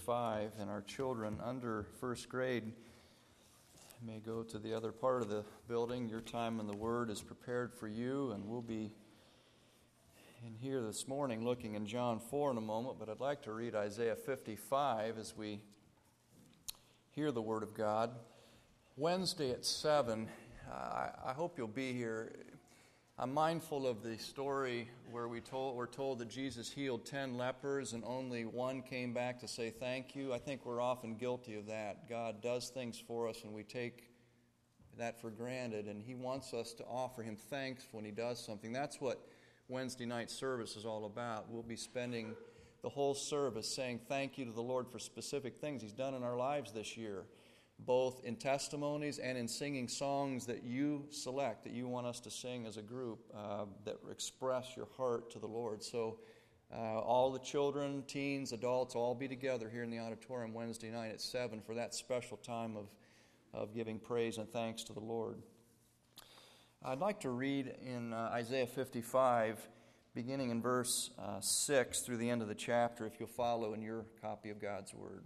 55, and our children under first grade may go to the other part of the building. Your time in the Word is prepared for you, and we'll be in here this morning looking in John 4 in a moment, but I'd like to read Isaiah 55 as we hear the Word of God. Wednesday at 7, I hope you'll be here. I'm mindful of the story where we're told that Jesus healed 10 lepers and only one came back to say thank you. I think we're often guilty of that. God does things for us and we take that for granted, and He wants us to offer Him thanks when He does something. That's what Wednesday night service is all about. We'll be spending the whole service saying thank you to the Lord for specific things He's done in our lives this year, both in testimonies and in singing songs that you select, that you want us to sing as a group, that express your heart to the Lord. So all the children, teens, adults, all be together here in the auditorium Wednesday night at 7 for that special time of giving praise and thanks to the Lord. I'd like to read in Isaiah 55, beginning in verse 6 through the end of the chapter, if you'll follow in your copy of God's Word.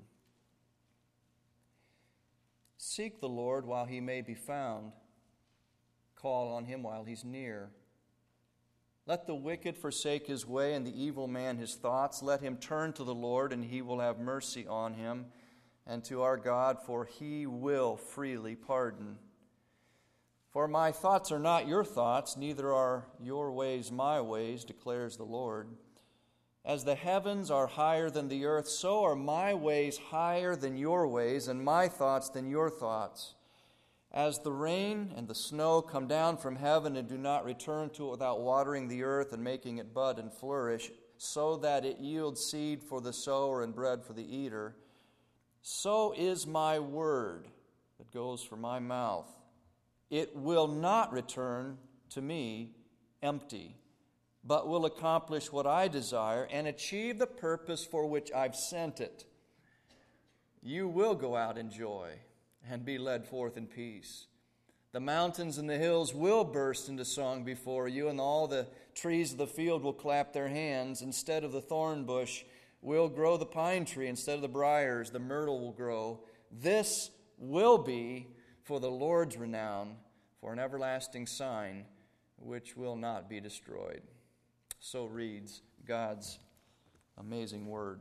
Seek the Lord while He may be found. Call on Him while He's near. Let the wicked forsake his way and the evil man his thoughts. Let him turn to the Lord, and He will have mercy on him, and to our God, for He will freely pardon. For my thoughts are not your thoughts, neither are your ways my ways, declares the Lord. As the heavens are higher than the earth, so are my ways higher than your ways, and my thoughts than your thoughts. As the rain and the snow come down from heaven and do not return to it without watering the earth and making it bud and flourish, so that it yields seed for the sower and bread for the eater, so is my word that goes from my mouth. It will not return to me empty, but will accomplish what I desire and achieve the purpose for which I've sent it. You will go out in joy and be led forth in peace. The mountains and the hills will burst into song before you, and all the trees of the field will clap their hands. Instead of the thorn bush will grow the pine tree. Instead of the briars, the myrtle will grow. This will be for the Lord's renown, for an everlasting sign which will not be destroyed. So reads God's amazing Word.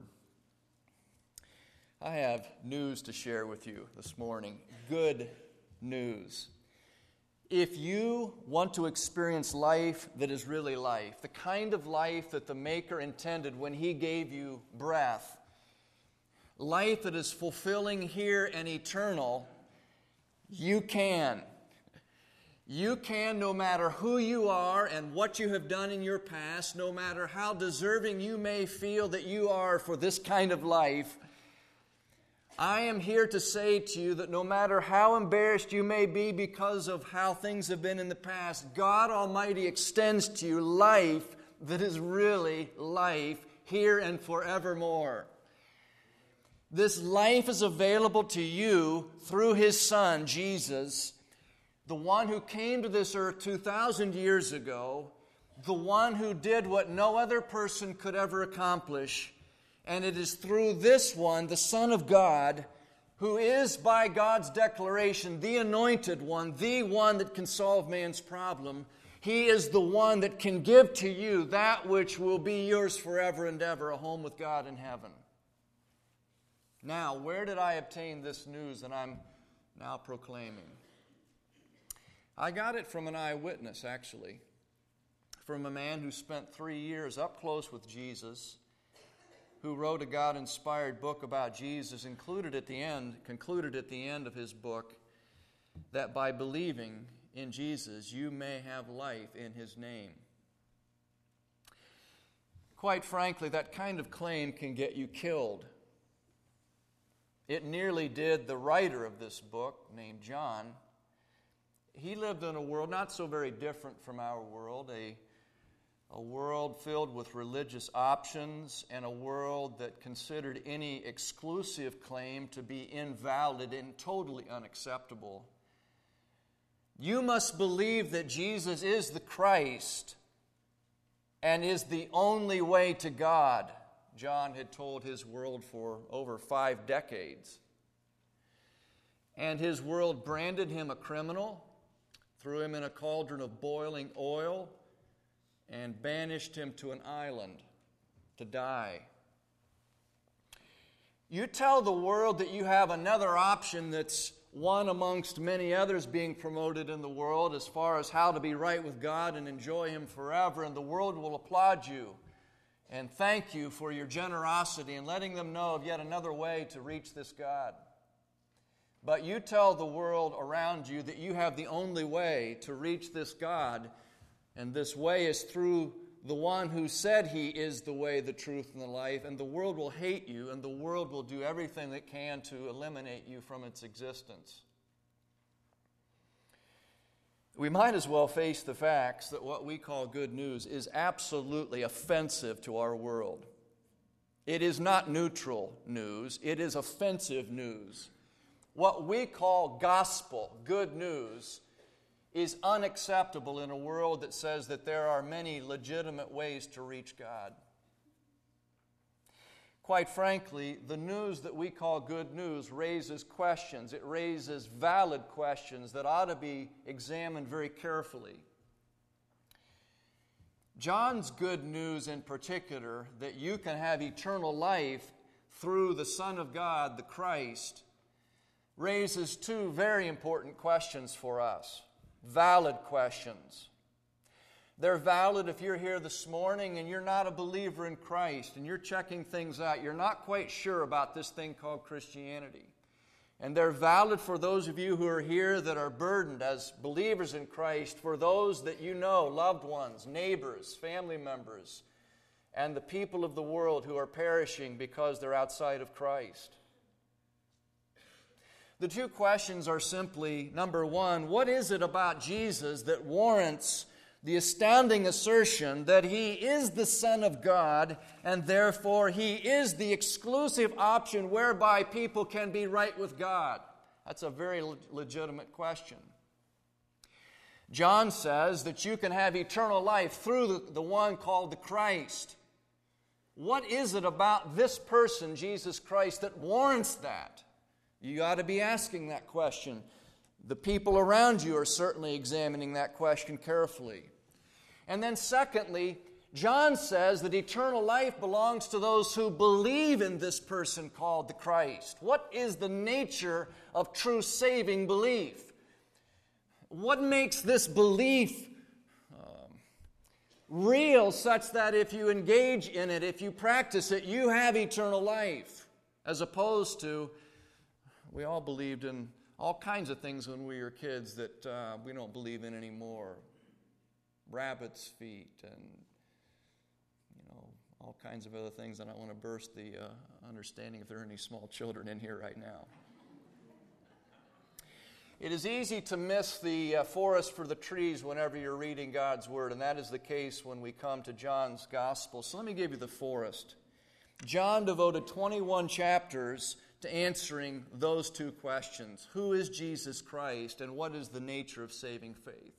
I have news to share with you this morning. Good news. If you want to experience life that is really life, the kind of life that the Maker intended when He gave you breath, life that is fulfilling here and eternal, you can. You can, no matter who you are and what you have done in your past, no matter how deserving you may feel that you are for this kind of life, I am here to say to you that no matter how embarrassed you may be because of how things have been in the past, God Almighty extends to you life that is really life here and forevermore. This life is available to you through His Son, Jesus, the one who came to this earth 2,000 years ago, the one who did what no other person could ever accomplish. And it is through this one, the Son of God, who is by God's declaration the anointed one, the one that can solve man's problem. He is the one that can give to you that which will be yours forever and ever, a home with God in heaven. Now, where did I obtain this news that I'm now proclaiming? I got it from an eyewitness, actually, from a man who spent 3 years up close with Jesus, who wrote a God-inspired book about Jesus, concluded at the end of his book that by believing in Jesus, you may have life in His name. Quite frankly, that kind of claim can get you killed. It nearly did the writer of this book, named John. He lived in a world not so very different from our world, a world filled with religious options and a world that considered any exclusive claim to be invalid and totally unacceptable. You must believe that Jesus is the Christ and is the only way to God. John had told his world for over 5 decades. And his world branded him a criminal, threw him in a cauldron of boiling oil, and banished him to an island to die. You tell the world that you have another option that's one amongst many others being promoted in the world as far as how to be right with God and enjoy Him forever, and the world will applaud you and thank you for your generosity and letting them know of yet another way to reach this God. But you tell the world around you that you have the only way to reach this God, and this way is through the one who said He is the way, the truth, and the life, and the world will hate you, and the world will do everything it can to eliminate you from its existence. We might as well face the facts that what we call good news is absolutely offensive to our world. It is not neutral news, it is offensive news. What we call gospel, good news, is unacceptable in a world that says that there are many legitimate ways to reach God. Quite frankly, the news that we call good news raises questions. It raises valid questions that ought to be examined very carefully. John's good news in particular, that you can have eternal life through the Son of God, the Christ, raises 2 very important questions for us. Valid questions. They're valid if you're here this morning and you're not a believer in Christ and you're checking things out. You're not quite sure about this thing called Christianity. And they're valid for those of you who are here that are burdened as believers in Christ, for those that you know, loved ones, neighbors, family members, and the people of the world who are perishing because they're outside of Christ. The 2 questions are simply, number 1, what is it about Jesus that warrants the astounding assertion that He is the Son of God and therefore He is the exclusive option whereby people can be right with God? That's a very legitimate question. John says that you can have eternal life through the one called the Christ. What is it about this person, Jesus Christ, that warrants that? You ought to be asking that question. The people around you are certainly examining that question carefully. And then secondly, John says that eternal life belongs to those who believe in this person called the Christ. What is the nature of true saving belief? What makes this belief real such that if you engage in it, if you practice it, you have eternal life? As opposed to, we all believed in all kinds of things when we were kids that we don't believe in anymore. Rabbit's feet and, all kinds of other things. I don't want to burst the understanding if there are any small children in here right now. It is easy to miss the forest for the trees whenever you're reading God's Word, and that is the case when we come to John's Gospel. So let me give you the forest. John devoted 21 chapters to answering those 2 questions. Who is Jesus Christ, and what is the nature of saving faith?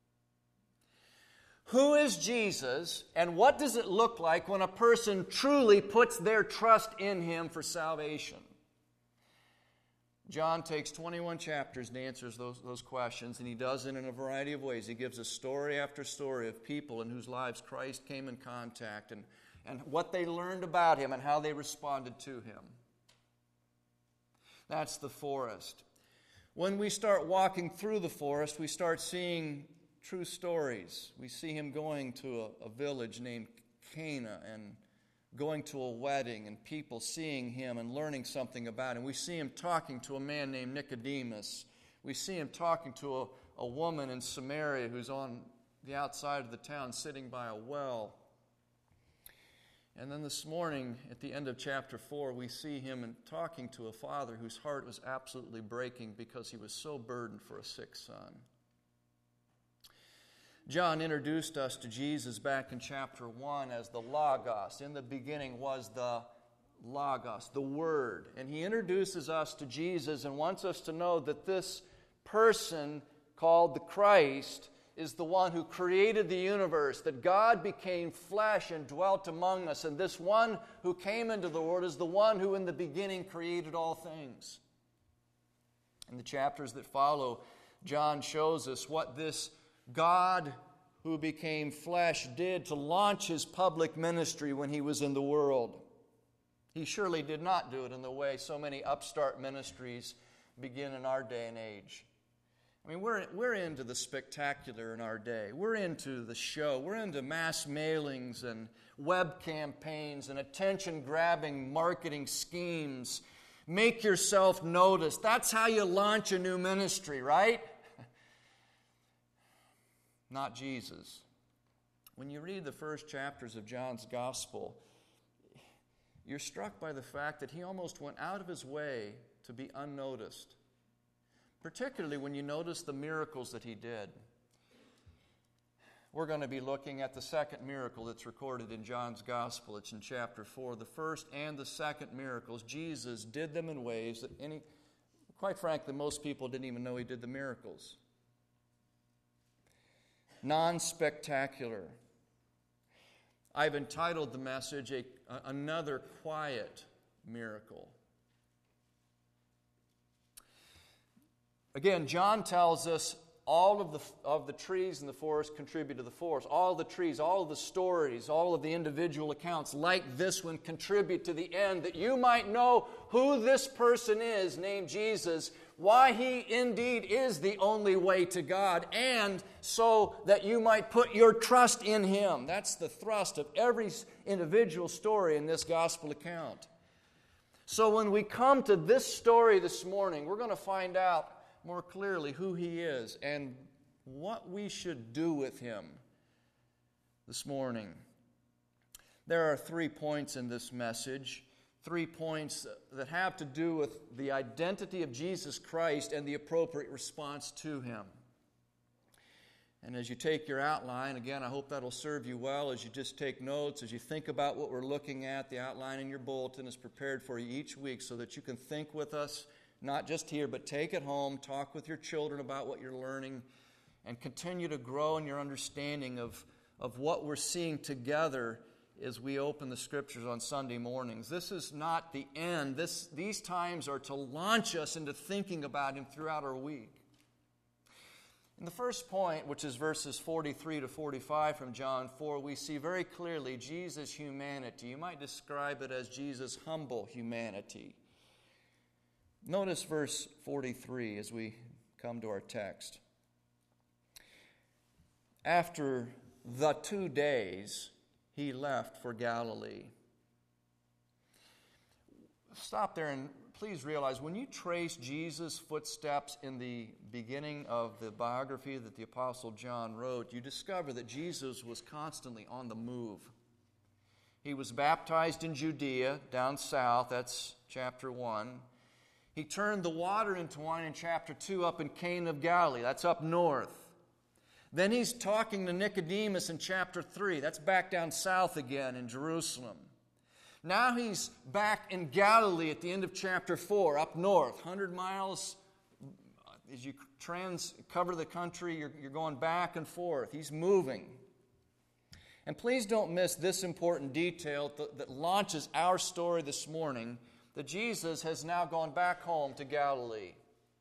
Who is Jesus, and what does it look like when a person truly puts their trust in Him for salvation? John takes 21 chapters and answers those questions, and he does it in a variety of ways. He gives us story after story of people in whose lives Christ came in contact and what they learned about Him and how they responded to Him. That's the forest. When we start walking through the forest, we start seeing true stories. We see Him going to a village named Cana and going to a wedding and people seeing Him and learning something about Him. We see Him talking to a man named Nicodemus. We see Him talking to a woman in Samaria who's on the outside of the town sitting by a well. And then this morning, at the end of chapter 4, we see Him talking to a father whose heart was absolutely breaking because he was so burdened for a sick son. John introduced us to Jesus back in chapter 1 as the Logos. In the beginning was the Logos, the Word. And he introduces us to Jesus and wants us to know that this person called the Christ is the one who created the universe, that God became flesh and dwelt among us, and this one who came into the world is the one who in the beginning created all things. In the chapters that follow, John shows us what this God who became flesh did to launch his public ministry when he was in the world. He surely did not do it in the way so many upstart ministries begin in our day and age. I mean, we're into the spectacular in our day. We're into the show. We're into mass mailings and web campaigns and attention-grabbing marketing schemes. Make yourself noticed. That's how you launch a new ministry, right? Not Jesus. When you read the first chapters of John's Gospel, you're struck by the fact that he almost went out of his way to be unnoticed, particularly when you notice the miracles that he did. We're going to be looking at the second miracle that's recorded in John's Gospel. It's in chapter 4. The first and the second miracles, Jesus did them in ways that quite frankly, most people didn't even know he did the miracles. Non-spectacular. I've entitled the message, Another Quiet Miracle. Again, John tells us all of the trees in the forest contribute to the forest. All of the trees, all of the stories, all of the individual accounts like this one contribute to the end, that you might know who this person is named Jesus, why he indeed is the only way to God, and so that you might put your trust in him. That's the thrust of every individual story in this gospel account. So when we come to this story this morning, we're going to find out more clearly who he is and what we should do with him this morning. There are 3 points in this message, 3 points that have to do with the identity of Jesus Christ and the appropriate response to him. And as you take your outline, again, I hope that'll serve you well as you just take notes, as you think about what we're looking at. The outline in your bulletin is prepared for you each week so that you can think with us, not just here, but take it home, talk with your children about what you're learning, and continue to grow in your understanding of what we're seeing together as we open the Scriptures on Sunday mornings. This is not the end. These times are to launch us into thinking about him throughout our week. In the first point, which is verses 43 to 45 from John 4, we see very clearly Jesus' humanity. You might describe it as Jesus' humble humanity. Notice verse 43 as we come to our text. After the 2 days, he left for Galilee. Stop there and please realize when you trace Jesus' footsteps in the beginning of the biography that the Apostle John wrote, you discover that Jesus was constantly on the move. He was baptized in Judea, down south, that's chapter 1. He turned the water into wine in chapter 2 up in Cana of Galilee. That's up north. Then he's talking to Nicodemus in chapter 3. That's back down south again in Jerusalem. Now he's back in Galilee at the end of chapter 4, up north. 100 miles. As you cover the country, you're going back and forth. He's moving. And please don't miss this important detail that launches our story this morning, that Jesus has now gone back home to Galilee.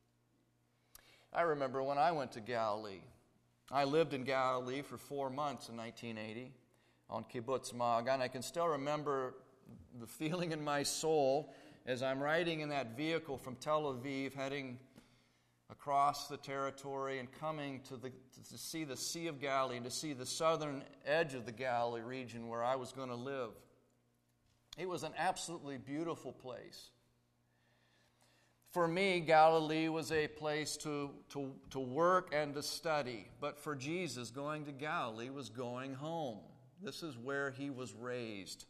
I remember when I went to Galilee. I lived in Galilee for 4 months in 1980 on Kibbutz Maga, and I can still remember the feeling in my soul as I'm riding in that vehicle from Tel Aviv, heading across the territory and coming to see the Sea of Galilee and to see the southern edge of the Galilee region where I was going to live. It was an absolutely beautiful place. For me, Galilee was a place to work and to study. But for Jesus, going to Galilee was going home. This is where he was raised.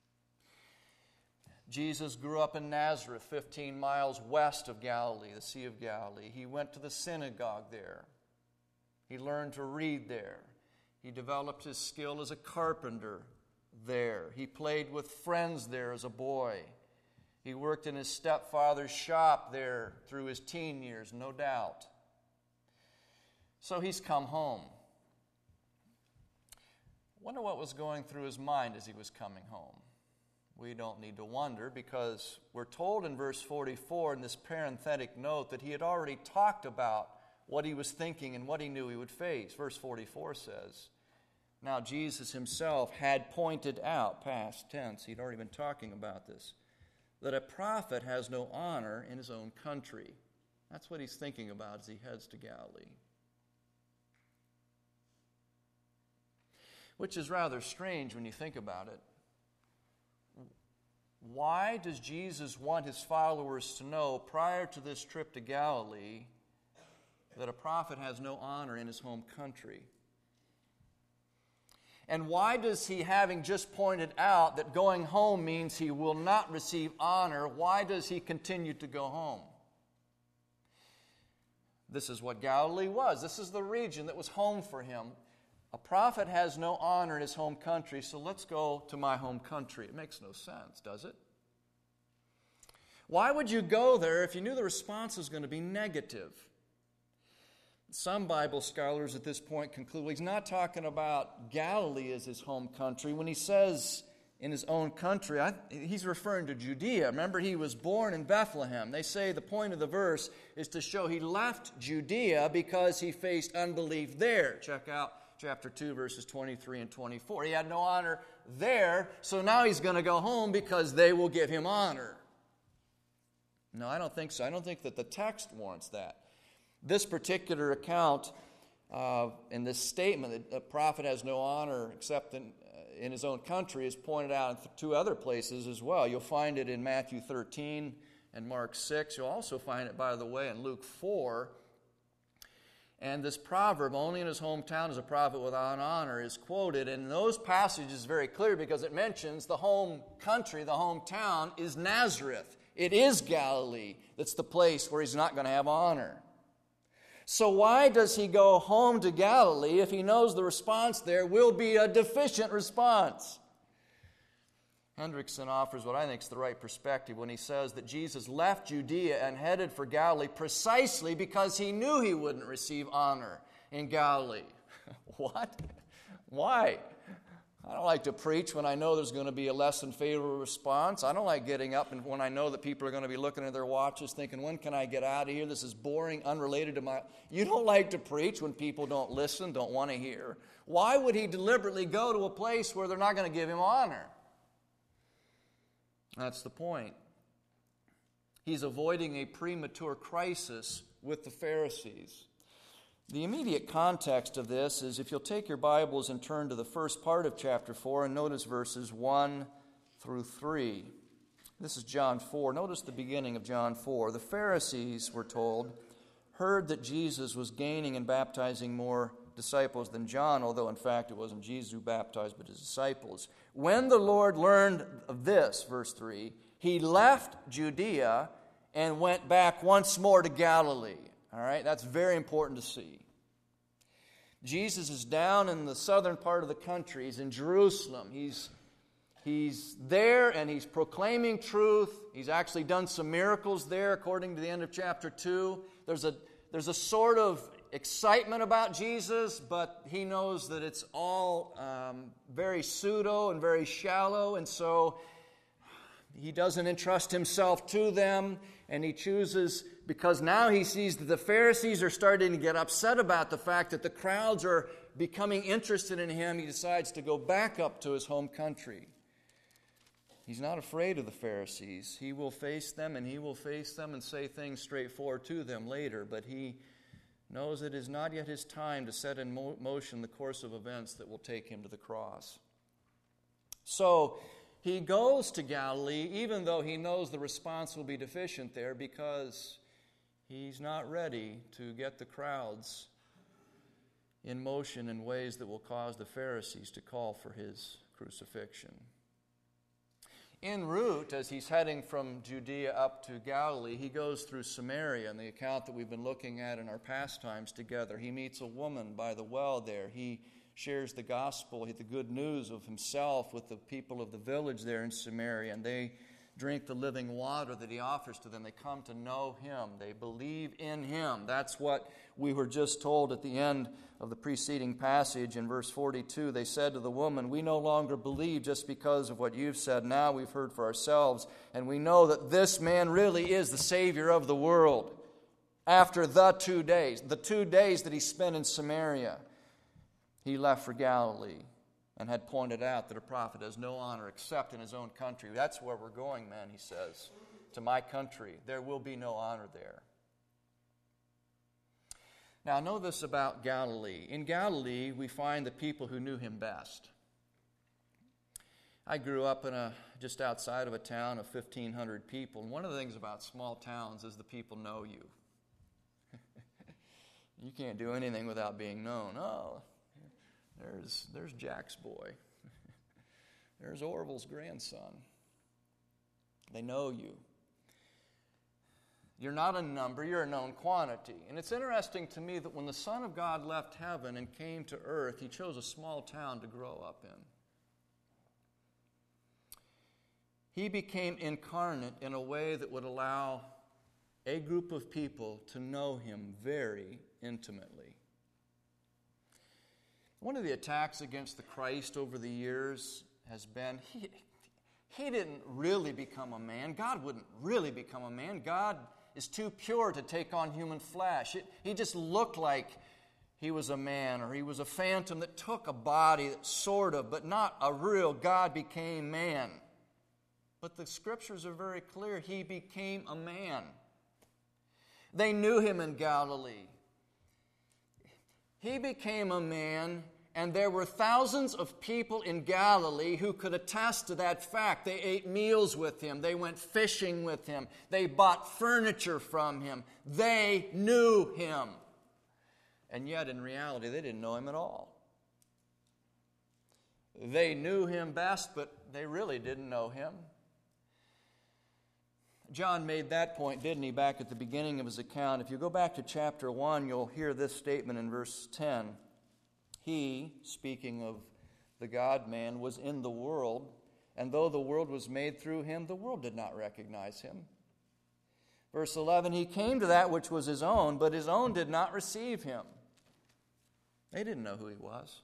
Jesus grew up in Nazareth, 15 miles west of Galilee, the Sea of Galilee. He went to the synagogue there. He learned to read there. He developed his skill as a carpenter there. He played with friends there as a boy. He worked in his stepfather's shop there through his teen years, no doubt. So he's come home. Wonder what was going through his mind as he was coming home. We don't need to wonder, because we're told in verse 44 in this parenthetic note that he had already talked about what he was thinking and what he knew he would face. Verse 44 says, now Jesus himself had pointed out, past tense, he'd already been talking about this, that a prophet has no honor in his own country. That's what he's thinking about as he heads to Galilee. Which is rather strange when you think about it. Why does Jesus want his followers to know prior to this trip to Galilee that a prophet has no honor in his home country? And why does he, having just pointed out that going home means he will not receive honor, why does he continue to go home? This is what Galilee was. This is the region that was home for him. A prophet has no honor in his home country, so let's go to my home country. It makes no sense, does it? Why would you go there if you knew the response was going to be negative? Some Bible scholars at this point conclude he's not talking about Galilee as his home country. When he says in his own country, he's referring to Judea. Remember, he was born in Bethlehem. They say the point of the verse is to show he left Judea because he faced unbelief there. Check out chapter 2, verses 23 and 24. He had no honor there, so now he's going to go home because they will give him honor. No, I don't think so. I don't think that the text warrants that. This particular account in this statement that a prophet has no honor except in his own country is pointed out in two other places as well. You'll find it in Matthew 13 and Mark 6. You'll also find it, by the way, in Luke 4. And this proverb, only in his hometown is a prophet without honor, is quoted. And in those passages is very clear because it mentions the home country, the hometown, is Nazareth. It is Galilee. That's the place where he's not going to have honor. So why does he go home to Galilee if he knows the response there will be a deficient response? Hendrickson offers what I think is the right perspective when he says that Jesus left Judea and headed for Galilee precisely because he knew he wouldn't receive honor in Galilee. What? Why? I don't like to preach when I know there's going to be a less than favorable response. I don't like getting up and when I know that people are going to be looking at their watches thinking, when can I get out of here? This is boring, unrelated to my... You don't like to preach when people don't listen, don't want to hear. Why would he deliberately go to a place where they're not going to give him honor? That's the point. He's avoiding a premature crisis with the Pharisees. The immediate context of this is if you'll take your Bibles and turn to the first part of chapter 4 and notice verses 1 through 3. This is John 4. Notice the beginning of John 4. The Pharisees, we're told, heard that Jesus was gaining and baptizing more disciples than John, although in fact it wasn't Jesus who baptized but his disciples. When the Lord learned of this, verse 3, he left Judea and went back once more to Galilee. All right, that's very important to see. Jesus is down in the southern part of the country. He's in Jerusalem. He's there and he's proclaiming truth. He's actually done some miracles there according to the end of chapter 2. There's a sort of excitement about Jesus, but he knows that it's all very pseudo and very shallow, and so he doesn't entrust himself to them, and he chooses, because now he sees that the Pharisees are starting to get upset about the fact that the crowds are becoming interested in him, he decides to go back up to his home country. He's not afraid of the Pharisees. He will face them, and he will face them and say things straightforward to them later, but he knows it is not yet his time to set in motion the course of events that will take him to the cross. So he goes to Galilee, even though he knows the response will be deficient there, because he's not ready to get the crowds in motion in ways that will cause the Pharisees to call for his crucifixion. En route, as he's heading from Judea up to Galilee, he goes through Samaria, in the account that we've been looking at in our pastimes together. He meets a woman by the well there. He shares the gospel, the good news of himself with the people of the village there in Samaria, and they drink the living water that He offers to them. They come to know Him. They believe in Him. That's what we were just told at the end of the preceding passage in verse 42. They said to the woman, "We no longer believe just because of what you've said. Now we've heard for ourselves, and we know that this man really is the Savior of the world." After the 2 days that He spent in Samaria, He left for Galilee and had pointed out that a prophet has no honor except in his own country. "That's where we're going, man," He says. "To my country. There will be no honor there." Now, know this about Galilee. In Galilee, we find the people who knew Him best. I grew up in just outside of a town of 1,500 people, and one of the things about small towns is the people know you. You can't do anything without being known. "Oh, there's Jack's boy. There's Orville's grandson." They know you. You're not a number, you're a known quantity. And it's interesting to me that when the Son of God left heaven and came to earth, He chose a small town to grow up in. He became incarnate in a way that would allow a group of people to know Him very intimately. One of the attacks against the Christ over the years has been he didn't really become a man. God wouldn't really become a man. God is too pure to take on human flesh. He just looked like He was a man, or He was a phantom that took a body, sort of, but not a real God became man. But the Scriptures are very clear. He became a man. They knew Him in Galilee. He became a man, and there were thousands of people in Galilee who could attest to that fact. They ate meals with Him. They went fishing with Him. They bought furniture from Him. They knew Him. And yet, in reality, they didn't know Him at all. They knew Him best, but they really didn't know Him. John made that point, didn't he, back at the beginning of his account? If you go back to chapter 1, you'll hear this statement in verse 10. He, speaking of the God-man, was in the world, and though the world was made through Him, the world did not recognize Him. Verse 11, He came to that which was His own, but His own did not receive Him. They didn't know who He was.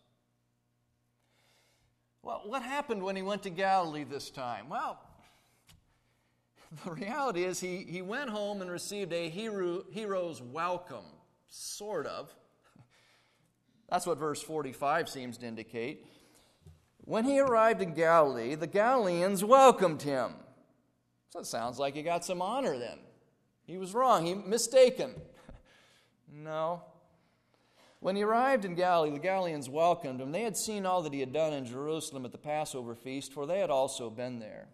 Well, what happened when He went to Galilee this time? Well, the reality is he went home and received a hero's welcome, sort of. That's what verse 45 seems to indicate. When He arrived in Galilee, the Galileans welcomed Him. So it sounds like He got some honor then. He was wrong. He mistaken. No. When He arrived in Galilee, the Galileans welcomed Him. They had seen all that He had done in Jerusalem at the Passover feast, for they had also been there.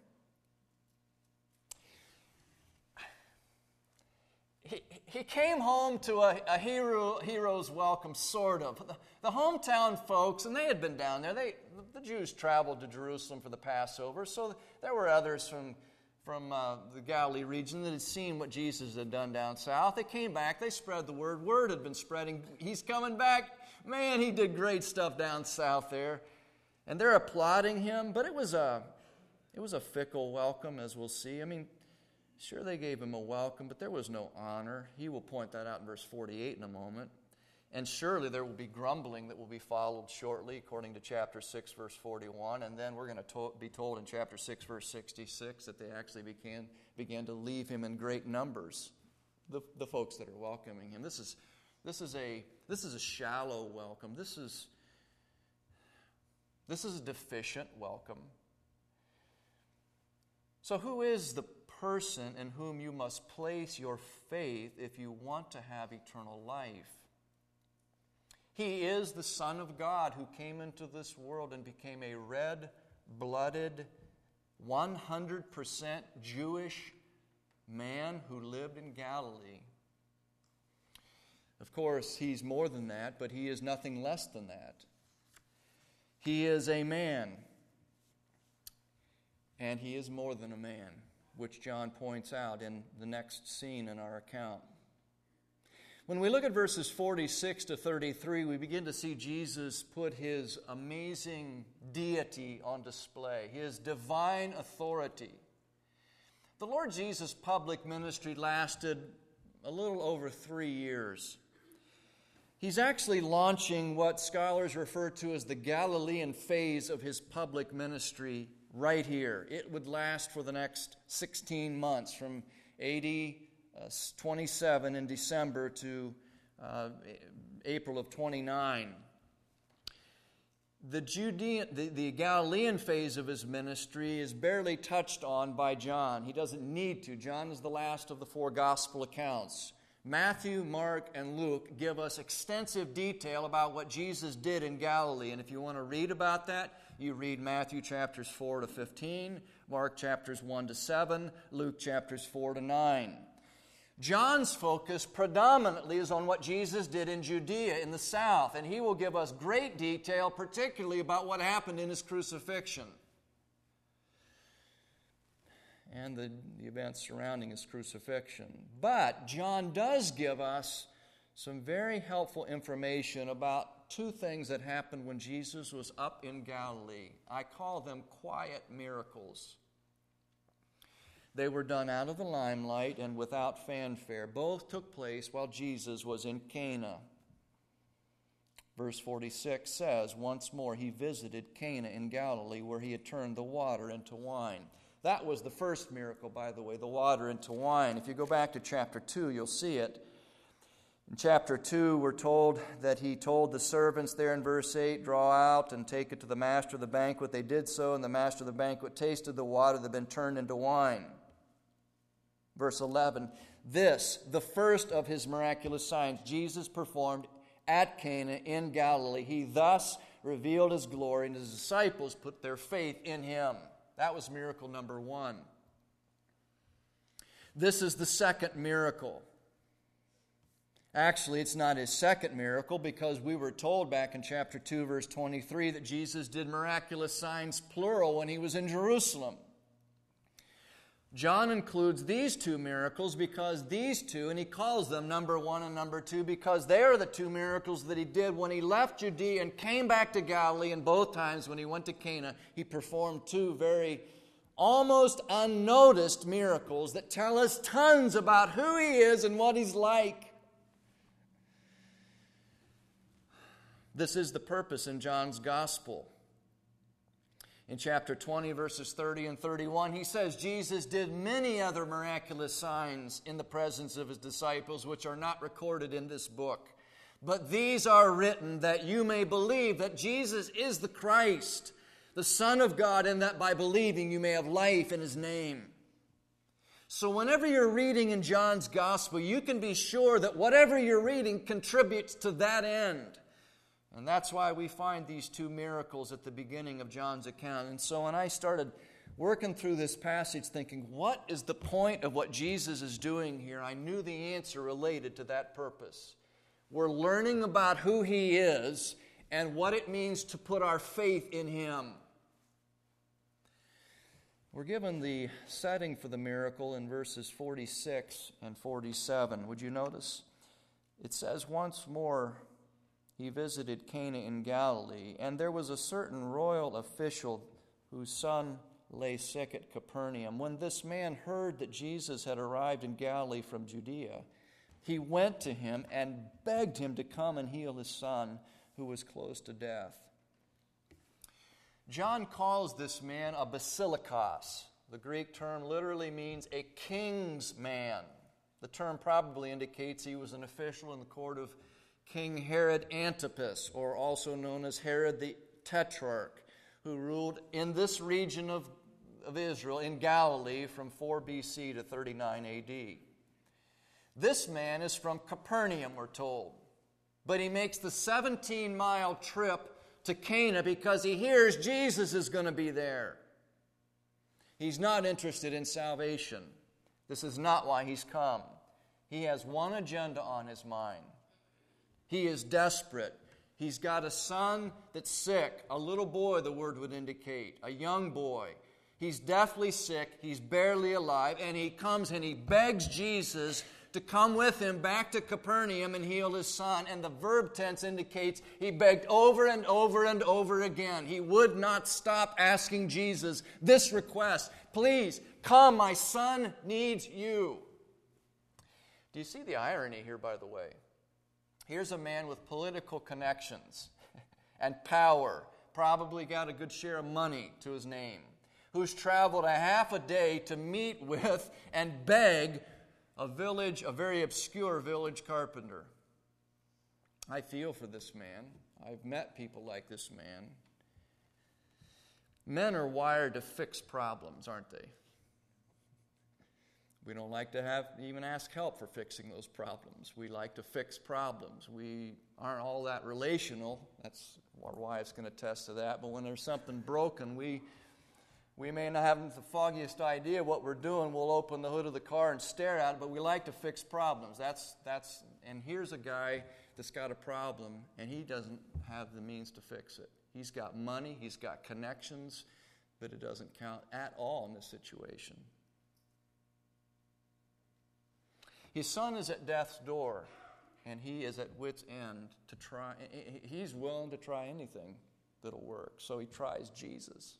He came home to a hero's welcome, sort of. The hometown folks, and they had been down there. The Jews traveled to Jerusalem for the Passover, so there were others from the Galilee region that had seen what Jesus had done down south. They came back. They spread the word. Word had been spreading. He's coming back. Man, He did great stuff down south there. And they're applauding Him, but it was a fickle welcome, as we'll see. I mean, sure, they gave Him a welcome, but there was no honor. He will point that out in verse 48 in a moment. And surely there will be grumbling that will be followed shortly, according to chapter 6, verse 41. And then we're going to be told in chapter 6, verse 66, that they actually began to leave Him in great numbers, the folks that are welcoming Him. This is a shallow welcome. This is a deficient welcome. So who is the person in whom you must place your faith if you want to have eternal life? He is the Son of God who came into this world and became a red-blooded, 100% Jewish man who lived in Galilee. Of course, He's more than that, but He is nothing less than that. He is a man, and He is more than a man, which John points out in the next scene in our account. When we look at verses 46 to 33, we begin to see Jesus put His amazing deity on display, His divine authority. The Lord Jesus' public ministry lasted a little over 3 years. He's actually launching what scholars refer to as the Galilean phase of his public ministry right here. It would last for the next 16 months, from AD 27 in December to April of 29. The Galilean phase of his ministry is barely touched on by John. He doesn't need to. John is the last of the 4 gospel accounts. Matthew, Mark, and Luke give us extensive detail about what Jesus did in Galilee. And if you want to read about that, you read Matthew chapters 4 to 15, Mark chapters 1 to 7, Luke chapters 4 to 9. John's focus predominantly is on what Jesus did in Judea in the south, and he will give us great detail, particularly about what happened in his crucifixion and the events surrounding his crucifixion. But John does give us some very helpful information about 2 things that happened when Jesus was up in Galilee. I call them quiet miracles. They were done out of the limelight and without fanfare. Both took place while Jesus was in Cana. Verse 46 says, once more he visited Cana in Galilee, where he had turned the water into wine. That was the first miracle, by the way, the water into wine. If you go back to chapter 2, you'll see it. In chapter 2, we're told that he told the servants there in verse 8, draw out and take it to the master of the banquet. They did so, and the master of the banquet tasted the water that had been turned into wine. Verse 11, this, the first of his miraculous signs, Jesus performed at Cana in Galilee. He thus revealed his glory, and his disciples put their faith in him. That was miracle number 1. This is the second miracle. Actually, it's not his second miracle, because we were told back in chapter 2, verse 23, that Jesus did miraculous signs, plural, when he was in Jerusalem. John includes these 2 miracles because these 2, and he calls them number 1 and number 2, because they are the 2 miracles that he did when he left Judea and came back to Galilee. And both times when he went to Cana, he performed 2 very almost unnoticed miracles that tell us tons about who he is and what he's like. This is the purpose in John's gospel. In chapter 20, verses 30 and 31, he says, Jesus did many other miraculous signs in the presence of his disciples, which are not recorded in this book. But these are written that you may believe that Jesus is the Christ, the Son of God, and that by believing you may have life in his name. So whenever you're reading in John's gospel, you can be sure that whatever you're reading contributes to that end. And that's why we find these 2 miracles at the beginning of John's account. And so when I started working through this passage thinking, what is the point of what Jesus is doing here? I knew the answer related to that purpose. We're learning about who he is and what it means to put our faith in him. We're given the setting for the miracle in verses 46 and 47. Would you notice? It says, once more he visited Cana in Galilee, and there was a certain royal official whose son lay sick at Capernaum. When this man heard that Jesus had arrived in Galilee from Judea, he went to him and begged him to come and heal his son, who was close to death. John calls this man a basilikos. The Greek term literally means a king's man. The term probably indicates he was an official in the court of King Herod Antipas, or also known as Herod the Tetrarch, who ruled in this region of Israel, in Galilee, from 4 BC to 39 AD. This man is from Capernaum, we're told. But he makes the 17-mile trip to Cana because he hears Jesus is going to be there. He's not interested in salvation. This is not why he's come. He has one agenda on his mind. He is desperate. He's got a son that's sick, a little boy, the word would indicate, a young boy. He's deathly sick, he's barely alive, and he comes and he begs Jesus to come with him back to Capernaum and heal his son. And the verb tense indicates he begged over and over and over again. He would not stop asking Jesus this request. Please, come, my son needs you. Do you see the irony here, by the way? Here's a man with political connections and power, probably got a good share of money to his name, who's traveled a half a day to meet with and beg a very obscure village carpenter. I feel for this man. I've met people like this man. Men are wired to fix problems, aren't they? We don't like to even ask help for fixing those problems. We like to fix problems. We aren't all that relational. That's our wife's going to attest to that. But when there's something broken, we may not have the foggiest idea what we're doing. We'll open the hood of the car and stare at it, but we like to fix problems. And here's a guy that's got a problem, and he doesn't have the means to fix it. He's got money, he's got connections, but it doesn't count at all in this situation. His son is at death's door, and he is at wit's end to try. He's willing to try anything that'll work, so he tries Jesus.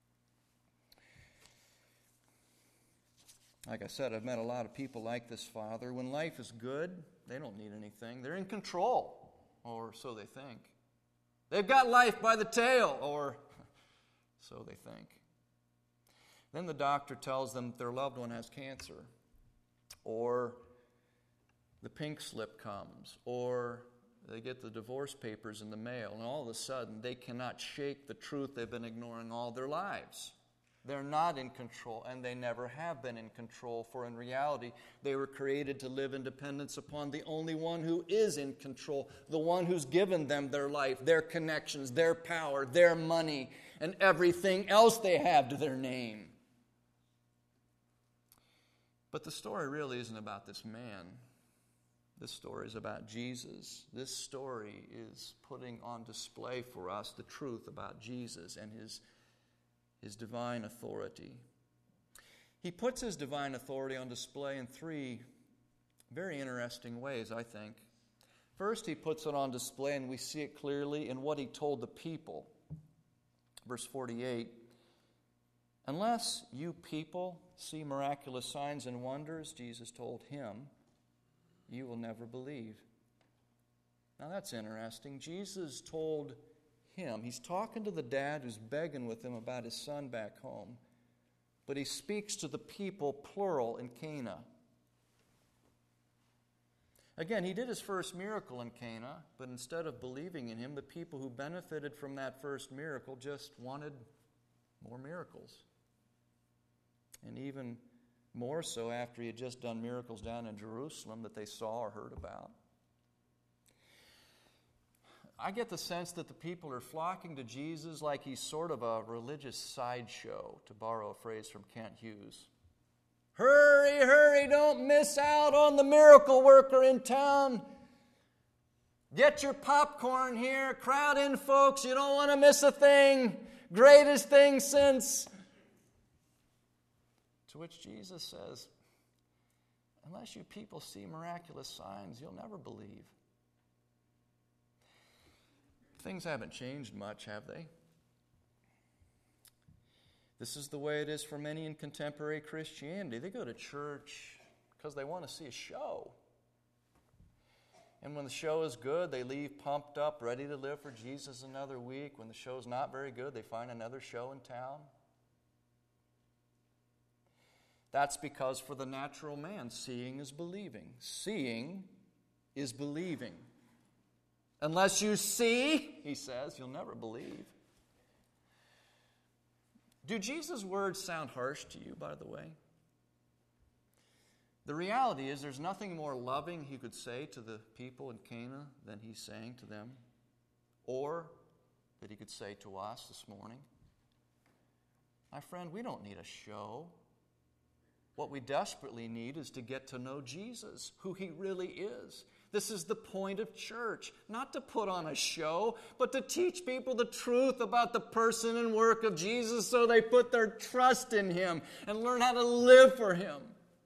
Like I said, I've met a lot of people like this father. When life is good, they don't need anything. They're in control, or so they think. They've got life by the tail, or so they think. Then the doctor tells them their loved one has cancer, or the pink slip comes, or they get the divorce papers in the mail, and all of a sudden they cannot shake the truth they've been ignoring all their lives. They're not in control, and they never have been in control, for in reality, they were created to live in dependence upon the only one who is in control, the one who's given them their life, their connections, their power, their money, and everything else they have to their name. But the story really isn't about this man. This story is about Jesus. This story is putting on display for us the truth about Jesus and his divine authority. He puts his divine authority on display in three very interesting ways, I think. First, he puts it on display, and we see it clearly in what he told the people. Verse 48, "Unless you people see miraculous signs and wonders," Jesus told him, "you will never believe." Now that's interesting. Jesus told him, he's talking to the dad who's begging with him about his son back home, but he speaks to the people, plural, in Cana. Again, he did his first miracle in Cana, but instead of believing in him, the people who benefited from that first miracle just wanted more miracles. And even more so after he had just done miracles down in Jerusalem that they saw or heard about. I get the sense that the people are flocking to Jesus like he's sort of a religious sideshow, to borrow a phrase from Kent Hughes. Hurry, hurry, don't miss out on the miracle worker in town. Get your popcorn here, crowd in, folks, you don't want to miss a thing. Greatest thing since. To which Jesus says, unless you people see miraculous signs, you'll never believe. Things haven't changed much, have they? This is the way it is for many in contemporary Christianity. They go to church because they want to see a show. And when the show is good, they leave pumped up, ready to live for Jesus another week. When the show's not very good, they find another show in town. That's because for the natural man, seeing is believing. Seeing is believing. Unless you see, he says, you'll never believe. Do Jesus' words sound harsh to you, by the way? The reality is there's nothing more loving he could say to the people in Cana than he's saying to them, or that he could say to us this morning. My friend, we don't need a show. What we desperately need is to get to know Jesus, who he really is. This is the point of church, not to put on a show, but to teach people the truth about the person and work of Jesus so they put their trust in him and learn how to live for him.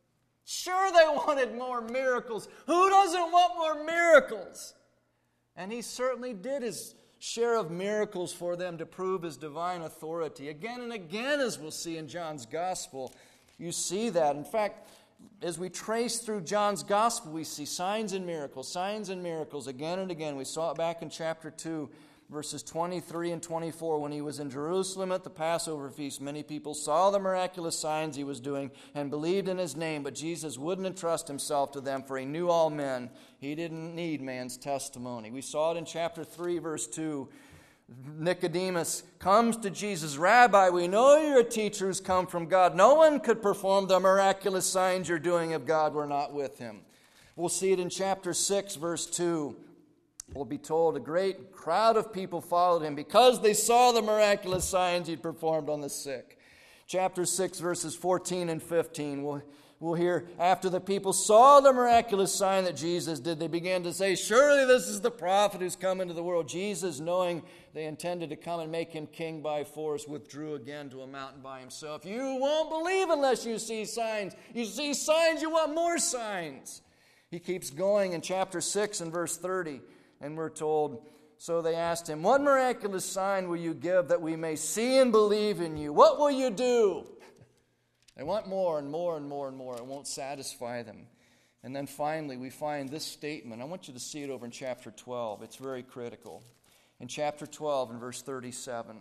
Sure, they wanted more miracles. Who doesn't want more miracles? And he certainly did his share of miracles for them to prove his divine authority. Again and again, as we'll see in John's Gospel, you see that. In fact, as we trace through John's Gospel, we see signs and miracles again and again. We saw it back in chapter 2, verses 23 and 24. When he was in Jerusalem at the Passover feast, many people saw the miraculous signs he was doing and believed in his name, but Jesus wouldn't entrust himself to them, for he knew all men. He didn't need man's testimony. We saw it in chapter 3, verse 2. Nicodemus comes to Jesus, Rabbi, we know you're a teacher who's come from God. No one could perform the miraculous signs you're doing if God were not with him. We'll see it in chapter 6, verse 2. We'll be told a great crowd of people followed him because they saw the miraculous signs he'd performed on the sick. Chapter 6, verses 14 and 15. We'll hear, after the people saw the miraculous sign that Jesus did, they began to say, surely this is the prophet who's come into the world. Jesus, knowing they intended to come and make him king by force, withdrew again to a mountain by himself. You won't believe unless you see signs. You see signs, you want more signs. He keeps going in chapter 6 and verse 30, and we're told, so they asked him, what miraculous sign will you give that we may see and believe in you? What will you do? They want more and more and more and more. It won't satisfy them. And then finally, we find this statement. I want you to see it over in chapter 12. It's very critical. In chapter 12 and verse 37.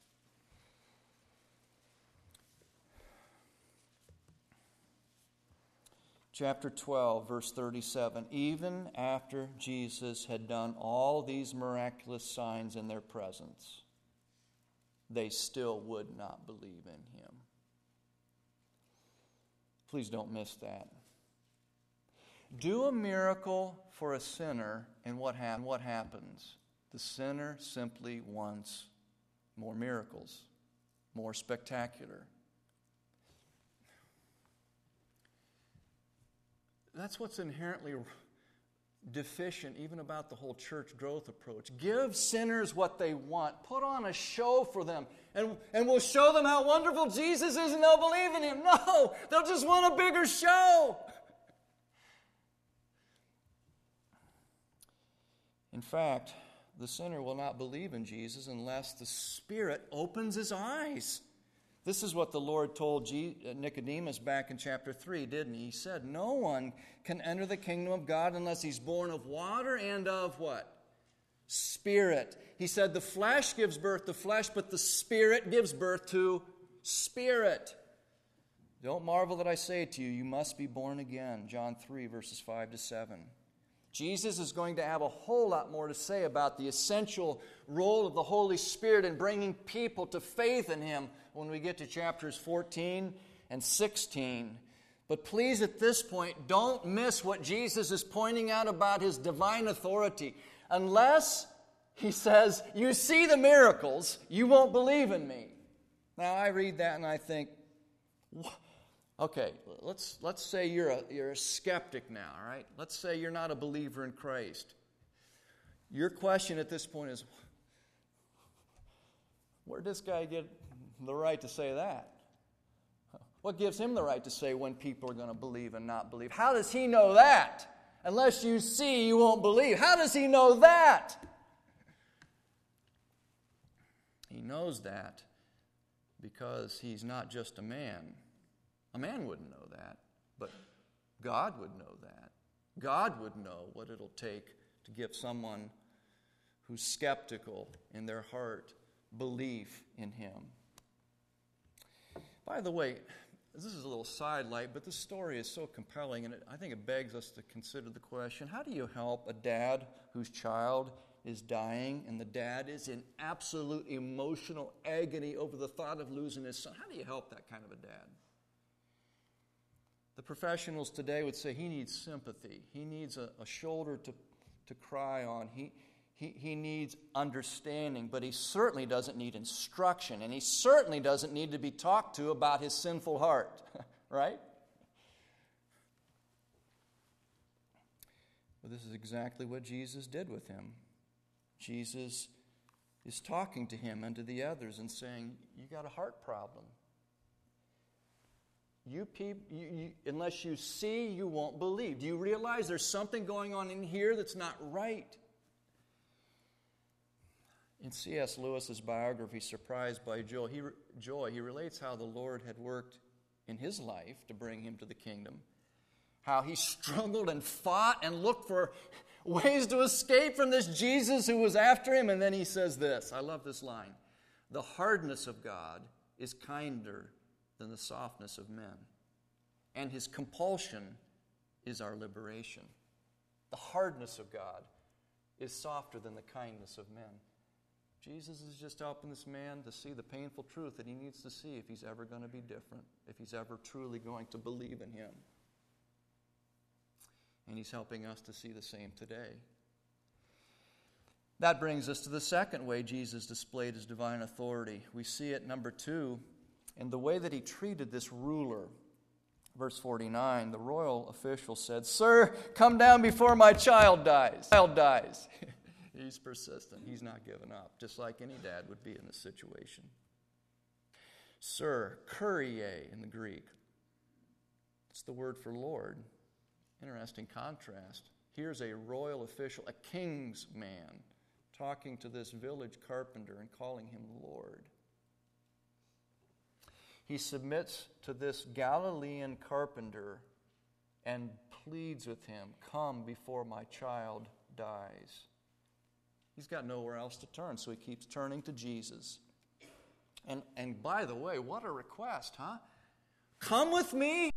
Chapter 12, verse 37. Even after Jesus had done all these miraculous signs in their presence, they still would not believe in him. Please don't miss that. Do a miracle for a sinner, and what happens? The sinner simply wants more miracles, more spectacular. That's what's inherently deficient even about the whole church growth approach. Give sinners what they want. Put on a show for them. And we'll show them how wonderful Jesus is and they'll believe in him. No, they'll just want a bigger show. In fact, the sinner will not believe in Jesus unless the Spirit opens his eyes. This is what the Lord told Nicodemus back in chapter 3, didn't he? He said, no one can enter the kingdom of God unless he's born of water and of what? Spirit. He said the flesh gives birth to flesh, but the Spirit gives birth to spirit. Don't marvel that I say to you, you must be born again. John 3, verses 5 to 7. Jesus is going to have a whole lot more to say about the essential role of the Holy Spirit in bringing people to faith in him when we get to chapters 14 and 16. But please, at this point, don't miss what Jesus is pointing out about his divine authority. Unless he says, you see the miracles, you won't believe in me. Now, I read that and I think, okay, let's say you're a skeptic now, all right? Let's say you're not a believer in Christ. Your question at this point is, where did this guy get the right to say that? What gives him the right to say when people are going to believe and not believe? How does he know that? Unless you see, you won't believe. How does he know that? He knows that because he's not just a man. A man wouldn't know that, but God would know that. God would know what it'll take to give someone who's skeptical in their heart belief in him. By the way, this is a little sidelight, but this story is so compelling, and I think it begs us to consider the question, how do you help a dad whose child is dying, and the dad is in absolute emotional agony over the thought of losing his son? How do you help that kind of a dad? The professionals today would say he needs sympathy. He needs a shoulder to cry on. He needs understanding, but he certainly doesn't need instruction, and he certainly doesn't need to be talked to about his sinful heart, right? But this is exactly what Jesus did with him. Jesus is talking to him and to the others and saying, you got a heart problem. unless you see, you won't believe. Do you realize there's something going on in here that's not right? In C.S. Lewis's biography, Surprised by Joy, he relates how the Lord had worked in his life to bring him to the kingdom, how he struggled and fought and looked for ways to escape from this Jesus who was after him. And then he says this, I love this line, "The hardness of God is kinder than the softness of men, and his compulsion is our liberation." The hardness of God is softer than the kindness of men. Jesus is just helping this man to see the painful truth that he needs to see if he's ever going to be different, if he's ever truly going to believe in him. And he's helping us to see the same today. That brings us to the second way Jesus displayed his divine authority. We see it, number 2, in the way that he treated this ruler. Verse 49, the royal official said, "Sir, come down before my child dies." He's persistent. He's not giving up, just like any dad would be in this situation. Sir, Kyrie in the Greek. It's the word for Lord. Interesting contrast. Here's a royal official, a king's man, talking to this village carpenter and calling him Lord. He submits to this Galilean carpenter and pleads with him, "Come before my child dies." He's got nowhere else to turn, so he keeps turning to Jesus. And by the way, what a request, huh? Come with me